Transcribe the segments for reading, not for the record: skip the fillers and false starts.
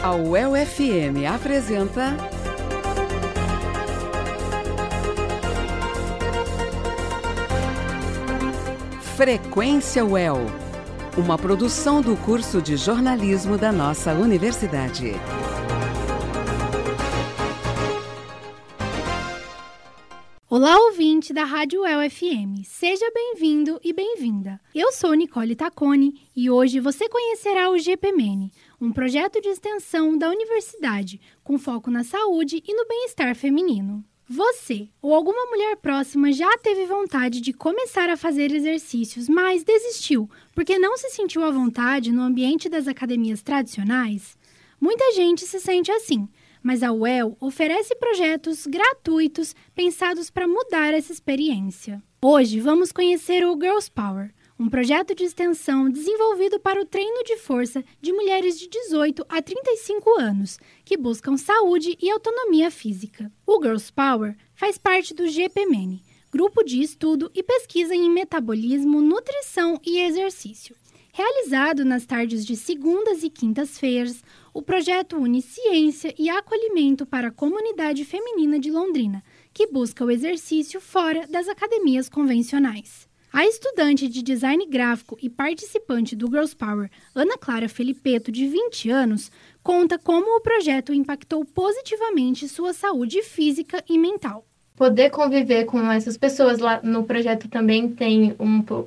A UEL-FM apresenta Frequência UEL, uma produção do curso de jornalismo da nossa universidade. Olá, ouvinte da Rádio UEL-FM. Seja bem-vindo e bem-vinda. Eu sou Nicole Tacconi e hoje você conhecerá o GPMN, um projeto de extensão da universidade com foco na saúde e no bem-estar feminino. Você ou alguma mulher próxima já teve vontade de começar a fazer exercícios, mas desistiu porque não se sentiu à vontade no ambiente das academias tradicionais? Muita gente se sente assim, mas a UEL oferece projetos gratuitos pensados para mudar essa experiência. Hoje vamos conhecer o Girls Power, um projeto de extensão desenvolvido para o treino de força de mulheres de 18 a 35 anos, que buscam saúde e autonomia física. O Girls Power faz parte do GPMN, Grupo de Estudo e Pesquisa em Metabolismo, Nutrição e Exercício. Realizado nas tardes de segundas e quintas-feiras, o projeto une ciência e acolhimento para a comunidade feminina de Londrina, que busca o exercício fora das academias convencionais. A estudante de design gráfico e participante do Girls Power, Ana Clara Felipeto, de 20 anos, conta como o projeto impactou positivamente sua saúde física e mental. Poder conviver com essas pessoas lá no projeto também tem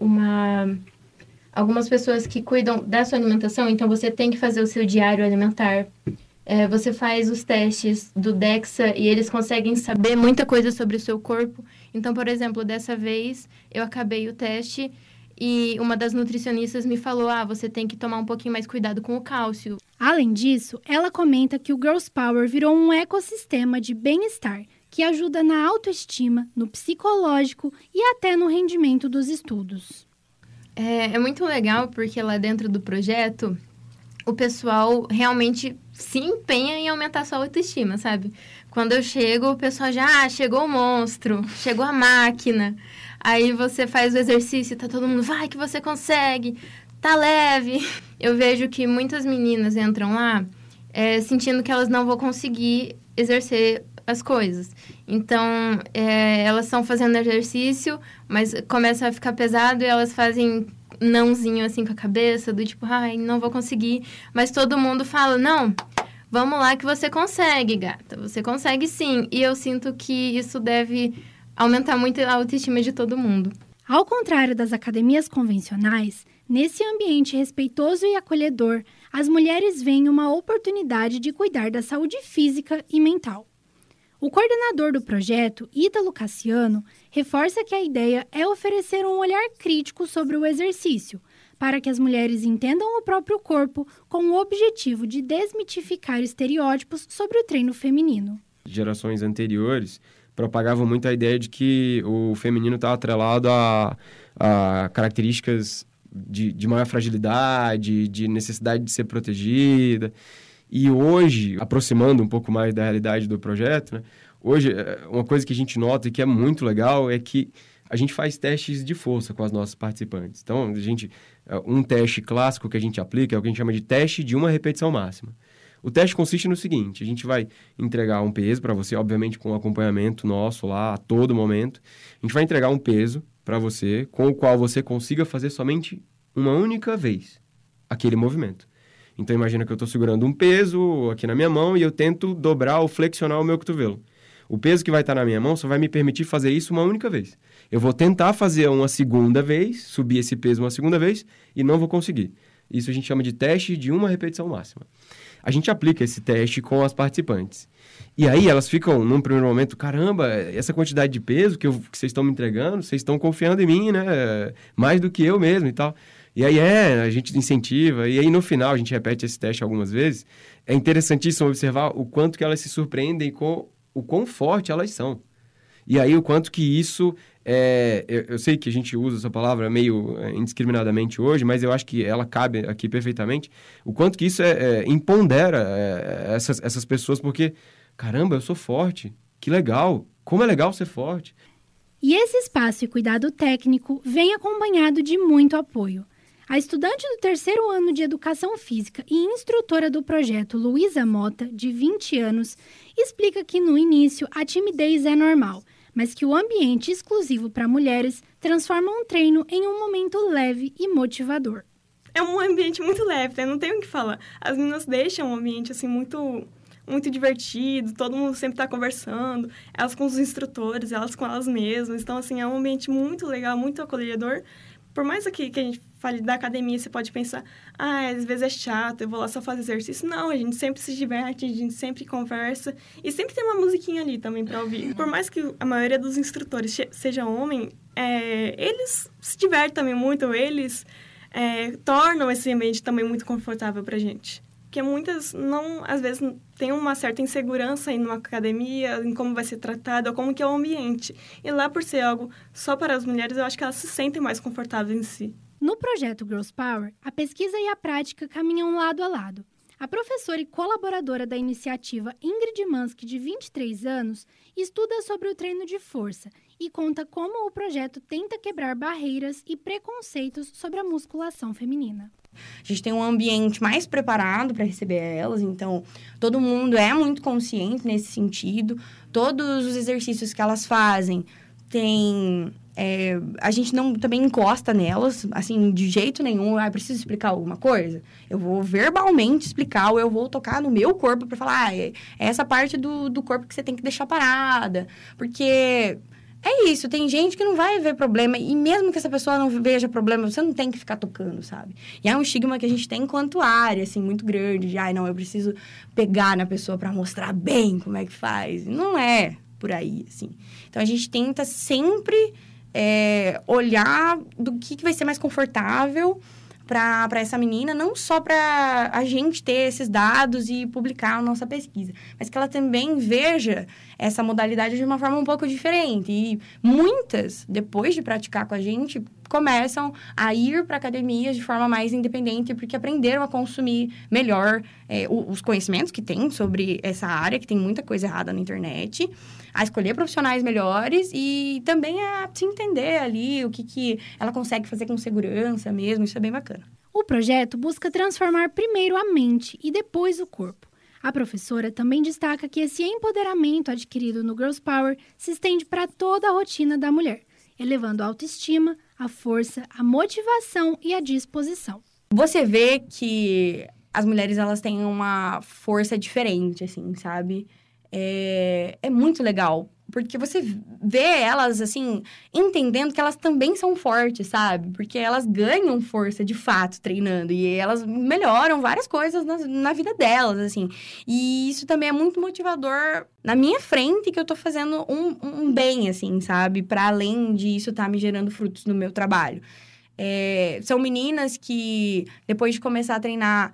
algumas pessoas que cuidam da sua alimentação, então você tem que fazer o seu diário alimentar. Você faz os testes do DEXA e eles conseguem saber muita coisa sobre o seu corpo. Então, por exemplo, dessa vez eu acabei o teste e uma das nutricionistas me falou, você tem que tomar um pouquinho mais cuidado com o cálcio. Além disso, ela comenta que o Girls Power virou um ecossistema de bem-estar que ajuda na autoestima, no psicológico e até no rendimento dos estudos. É muito legal porque lá dentro do projeto o pessoal realmente se empenha em aumentar a sua autoestima, sabe? Quando eu chego, o pessoal já, chegou o monstro, chegou a máquina. Aí você faz o exercício, tá todo mundo, vai que você consegue, tá leve. Eu vejo que muitas meninas entram lá sentindo que elas não vão conseguir exercer as coisas. Então, elas estão fazendo exercício, mas começa a ficar pesado e elas fazem nãozinho assim com a cabeça, do tipo, não vou conseguir. Mas todo mundo fala, não, vamos lá que você consegue, gata. Você consegue sim. E eu sinto que isso deve aumentar muito a autoestima de todo mundo. Ao contrário das academias convencionais, nesse ambiente respeitoso e acolhedor, as mulheres veem uma oportunidade de cuidar da saúde física e mental. O coordenador do projeto, Ítalo Cassiano, reforça que a ideia é oferecer um olhar crítico sobre o exercício, para que as mulheres entendam o próprio corpo com o objetivo de desmitificar estereótipos sobre o treino feminino. Gerações anteriores propagavam muito a ideia de que o feminino está atrelado a características de maior fragilidade, de necessidade de ser protegida. E hoje, aproximando um pouco mais da realidade do projeto, né? Hoje, uma coisa que a gente nota e que é muito legal é que a gente faz testes de força com as nossas participantes. Então, um teste clássico que a gente aplica é o que a gente chama de teste de uma repetição máxima. O teste consiste no seguinte, a gente vai entregar um peso para você, obviamente com acompanhamento nosso lá a todo momento. A gente vai entregar um peso para você com o qual você consiga fazer somente uma única vez aquele movimento. Então, imagina que eu estou segurando um peso aqui na minha mão e eu tento dobrar ou flexionar o meu cotovelo. O peso que vai estar na minha mão só vai me permitir fazer isso uma única vez. Eu vou tentar fazer uma segunda vez, subir esse peso uma segunda vez e não vou conseguir. Isso a gente chama de teste de uma repetição máxima. A gente aplica esse teste com as participantes. E aí elas ficam, num primeiro momento, caramba, essa quantidade de peso que vocês estão me entregando, vocês estão confiando em mim, né? Mais do que eu mesmo e tal. E aí a gente incentiva, e aí no final a gente repete esse teste algumas vezes. É interessantíssimo observar o quanto que elas se surpreendem com o quão forte elas são. E aí o quanto que isso, eu sei que a gente usa essa palavra meio indiscriminadamente hoje, mas eu acho que ela cabe aqui perfeitamente. O quanto que isso empodera essas pessoas, porque, caramba, eu sou forte, que legal, como é legal ser forte. E esse espaço e cuidado técnico vem acompanhado de muito apoio. A estudante do 3º ano de Educação Física e instrutora do projeto, Luísa Mota, de 20 anos, explica que no início a timidez é normal, mas que o ambiente exclusivo para mulheres transforma um treino em um momento leve e motivador. É um ambiente muito leve, né? Não tenho o que falar. As meninas deixam um ambiente assim muito divertido, todo mundo sempre está conversando, elas com os instrutores, elas com elas mesmas. Então, assim, é um ambiente muito legal, muito acolhedor. Por mais que a gente fale da academia, você pode pensar, às vezes é chato, eu vou lá só fazer exercício. Não, a gente sempre se diverte, a gente sempre conversa e sempre tem uma musiquinha ali também para ouvir. Por mais que a maioria dos instrutores seja homem, eles se divertem também muito, eles tornam esse ambiente também muito confortável pra gente. Porque muitas, às vezes, tem uma certa insegurança aí numa academia, em como vai ser tratado, ou como que é o ambiente. E lá, por ser algo só para as mulheres, eu acho que elas se sentem mais confortáveis em si. No projeto Girls Power, a pesquisa e a prática caminham lado a lado. A professora e colaboradora da iniciativa Ingrid Mansky, de 23 anos, estuda sobre o treino de força e conta como o projeto tenta quebrar barreiras e preconceitos sobre a musculação feminina. A gente tem um ambiente mais preparado para receber elas, então todo mundo é muito consciente nesse sentido. Todos os exercícios que elas fazem, a gente não também encosta nelas, assim, de jeito nenhum. Preciso explicar alguma coisa? Eu vou verbalmente explicar, ou eu vou tocar no meu corpo para falar, é essa parte do corpo que você tem que deixar parada. Porque é isso, tem gente que não vai ver problema, e mesmo que essa pessoa não veja problema, você não tem que ficar tocando, sabe? E é um estigma que a gente tem enquanto área, assim, muito grande, de, eu preciso pegar na pessoa para mostrar bem como é que faz. Não é por aí, assim. Então, a gente tenta sempre olhar do que vai ser mais confortável para essa menina, não só para a gente ter esses dados e publicar a nossa pesquisa, mas que ela também veja essa modalidade de uma forma um pouco diferente. E muitas, depois de praticar com a gente, começam a ir para academias de forma mais independente, porque aprenderam a consumir melhor os conhecimentos que tem sobre essa área, que tem muita coisa errada na internet, a escolher profissionais melhores e também a se entender ali o que ela consegue fazer com segurança mesmo. Isso é bem bacana. O projeto busca transformar primeiro a mente e depois o corpo. A professora também destaca que esse empoderamento adquirido no Girls Power se estende para toda a rotina da mulher, elevando a autoestima, a força, a motivação e a disposição. Você vê que as mulheres, elas têm uma força diferente, assim, sabe? É muito legal, porque você vê elas, assim, entendendo que elas também são fortes, sabe? Porque elas ganham força, de fato, treinando. E elas melhoram várias coisas na vida delas, assim. E isso também é muito motivador na minha frente, que eu tô fazendo um bem, assim, sabe? Para além disso, tá me gerando frutos no meu trabalho. São meninas que, depois de começar a treinar,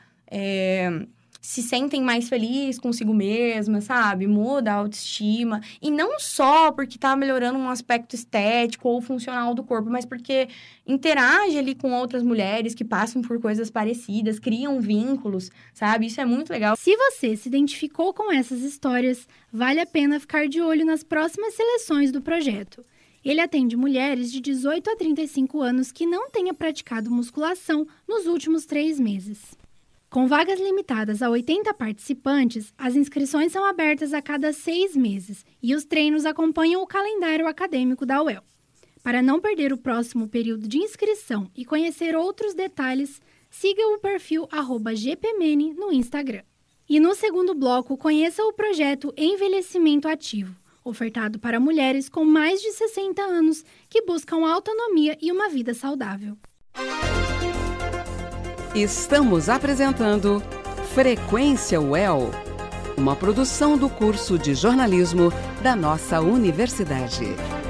se sentem mais felizes consigo mesma, sabe? Muda a autoestima. E não só porque tá melhorando um aspecto estético ou funcional do corpo, mas porque interage ali com outras mulheres que passam por coisas parecidas, criam vínculos, sabe? Isso é muito legal. Se você se identificou com essas histórias, vale a pena ficar de olho nas próximas seleções do projeto. Ele atende mulheres de 18 a 35 anos que não tenham praticado musculação nos últimos 3 meses. Com vagas limitadas a 80 participantes, as inscrições são abertas a cada 6 meses e os treinos acompanham o calendário acadêmico da UEL. Para não perder o próximo período de inscrição e conhecer outros detalhes, siga o perfil @gpmene no Instagram. E no segundo bloco, conheça o projeto Envelhecimento Ativo, ofertado para mulheres com mais de 60 anos que buscam autonomia e uma vida saudável. Estamos apresentando Frequência UEL, uma produção do curso de jornalismo da nossa universidade.